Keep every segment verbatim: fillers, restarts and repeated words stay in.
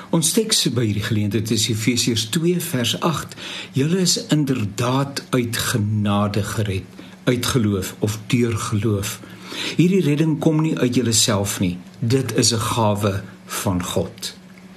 Ons teks by hierdie geleentheid is Efesiërs twee vers agt. Julle is inderdaad uit genade gered, uit geloof of deur geloof. Hierdie redding kom nie uit julleself nie. Dit is 'n gawe van God.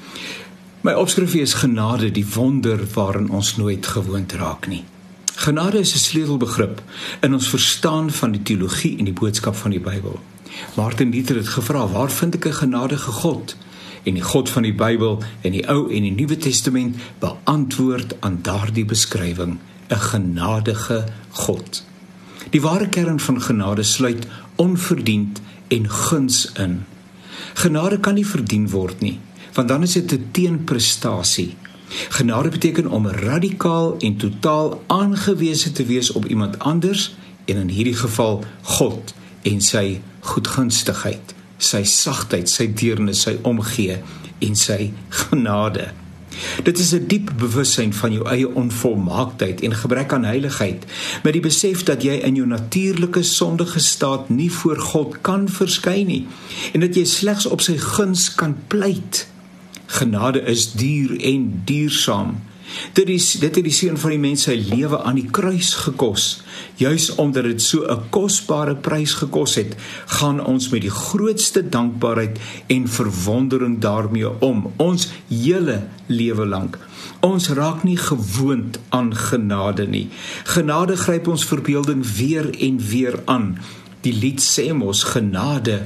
My opskrif is genade, die wonder waarin ons nooit gewoond raak nie. Genade is 'n sleutelbegrip in ons verstaan van die teologie en die boodskap van die Bybel. Martin Luther het gevra, waar vind ek 'n genadige God? En die God van die Bybel in die Ou en die Nuwe Testament beantwoord aan daardie beskrywing, 'n genadige God. Die ware kern van genade sluit onverdiend en guns in. Genade kan nie verdien word nie, want dan is dit 'n teenprestasie. Genade beteken om radikaal en totaal aangewese te wees op iemand anders, en in hierdie geval God en sy goedgunstigheid, sy sagtheid, sy deernis, sy omgee en sy genade. Dit is 'n diep bewussyn van jou eie onvolmaaktheid en gebrek aan heiligheid, met die besef dat jy in jou natuurlike sondige staat nie voor God kan verskyn nie, en dat jy slegs op sy guns kan pleit. Genade is duur en duursaam. Dit is, dit het die seun van die mens sy lewe aan die kruis gekos. Juis omdat dit so 'n kosbare prys gekos het, gaan ons met die grootste dankbaarheid en verwondering daarmee om, ons hele lewe lank. Ons raak nie gewoond aan genade nie. Genade gryp ons verbeelding weer en weer aan. Die lied sê mos, genade,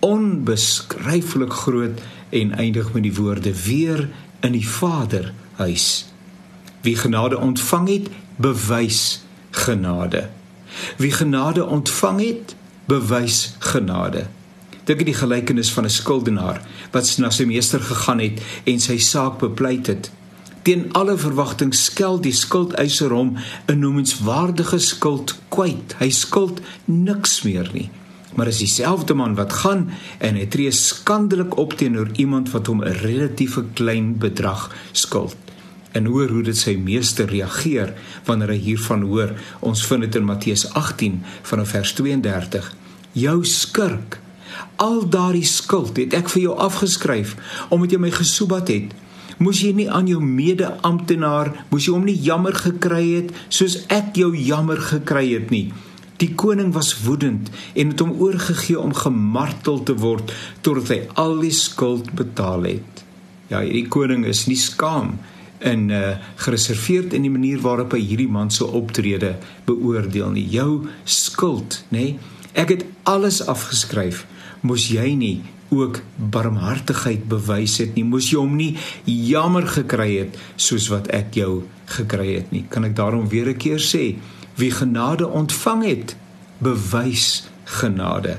onbeskryflik groot, en eindig met die woorde, weer in die Vaderhuis. Wie genade ontvang het, bewys genade. Wie genade ontvang het, bewys genade. Dink aan die gelykenis van 'n skuldenaar wat na sy meester gegaan het en sy saak bepleit het. Teen alle verwagting skel die skuldeiser hom 'n noemenswaardige skuld kwyt. Hy skuld niks meer nie. Maar is dieselfde man wat gaan en hy tree skandelik op teenoor iemand wat hom 'n relatieve klein bedrag skuld. En hoor hoe dit sy meester reageer wanneer hy hiervan hoor. Ons vind dit in Matteus agttien vanaf vers tweeëndertig. Jou skurk, al daardie skuld het ek vir jou afgeskryf, omdat jy my gesoebat het. Moes jy nie aan jou mede-amptenaar, moes jy hom nie jammer gekry het, soos ek jou jammer gekry het nie. Die koning was woedend en het hom oorgegee om gemartel te word, totdat hy al die skuld betaal het. Ja, die koning is nie skaam en uh, gereserveerd in die manier waarop hy hierdie man se optrede beoordeel nie. Jou skuld, nê? Ek het alles afgeskryf. Moes jy nie ook barmhartigheid bewys het nie? Moes jy hom nie jammer gekry het soos wat ek jou gekry het nie? Kan ek daarom weer 'n keer sê, wie genade ontvang het, bewys genade.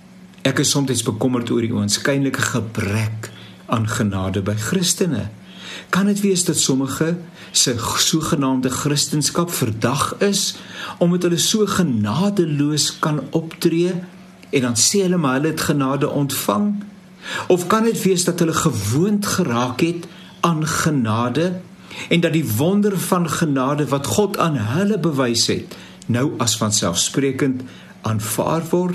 Ek is soms bekommerd oor die oënskynlike gebrek aan genade by Christene. Kan dit wees dat sommige se sogenaamde Christenskap verdag is, omdat hulle so genadeloos kan optree, en dan sê hulle maar hulle het genade ontvang? Of kan dit wees dat hulle gewoond geraak het aan genade, en dat die wonder van genade wat God aan hulle bewys het, nou as vanselfsprekend aanvaar word?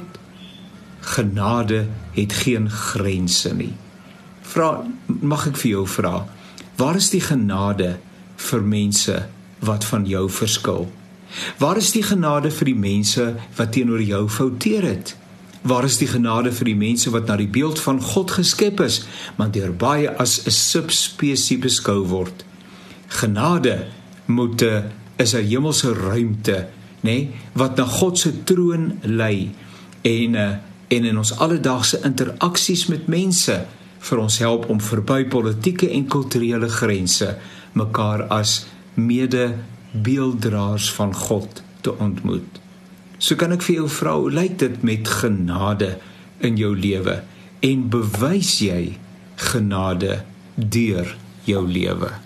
Genade het geen grense nie. Vra, mag ek vir jou vra, waar is die genade vir mense wat van jou verskil? Waar is die genade vir die mense wat teenoor jou fouteer het? Waar is die genade vir die mense wat na die beeld van God geskep is, maar deur baie as 'n subspesie beskou word? Genade moet, is 'n hemelse ruimte, nee, wat na God se troon lei, en, en in ons alledaagse interaksies met mense vir ons help om verby politieke en kulturele grense mekaar as mede-beelddraers van God te ontmoet. So kan ek vir jou vra, hoe lyk dit met genade in jou lewe, en bewys jy genade deur jou lewe?